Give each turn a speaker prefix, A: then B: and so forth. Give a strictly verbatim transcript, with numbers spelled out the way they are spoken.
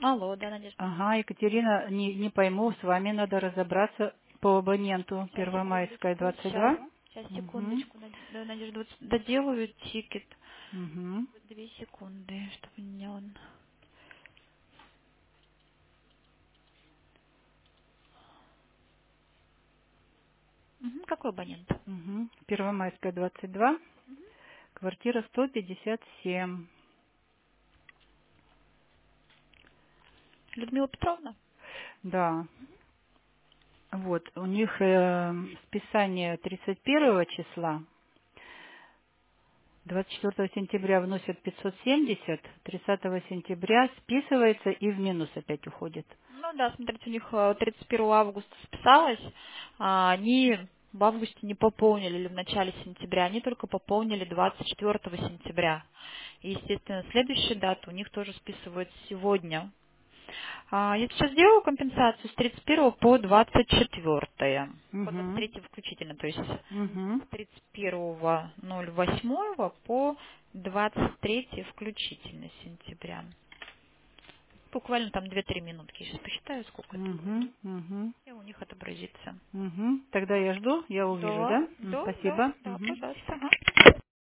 A: Алло, да, Надежда.
B: Ага, Екатерина, не, не пойму, с вами надо разобраться по абоненту
A: Сейчас,
B: Первомайская
A: секундочку.
B: двадцать
A: Сейчас,
B: два.
A: сейчас,
B: Угу.
A: секундочку. Над- да, Надежда, вот доделаю тикет.
B: Угу.
A: Две секунды, чтобы меня он... Мгм, какой абонент?
B: Угу. Первомайская двадцать два, квартира сто пятьдесят семь.
A: Людмила Петровна?
B: Да. Вот, у них э, списание тридцать первого числа, двадцать четвёртого сентября вносят пятьсот семьдесят, тридцатого сентября списывается и в минус опять уходит.
A: Ну да, смотрите, у них э, тридцать первого августа списалось, а они в августе не пополнили или в начале сентября, они только пополнили двадцать четвёртого сентября. И, естественно, следующая дата у них тоже списывается сегодня. А, Я сейчас сделаю компенсацию с тридцать первого по двадцать четвёртое. По двадцать
B: Угу.
A: третье включительно, то есть
B: Угу.
A: с тридцать первого ноль восьмого по двадцать третье включительно сентября. Буквально там две-три минутки. Я сейчас посчитаю, сколько это будет.
B: Угу. Угу.
A: И у них отобразится.
B: Угу. Тогда я жду, я увижу,
A: Да,
B: да? М,
A: да, да,
B: Спасибо.
A: да,
B: Угу.
A: пожалуйста. Ага.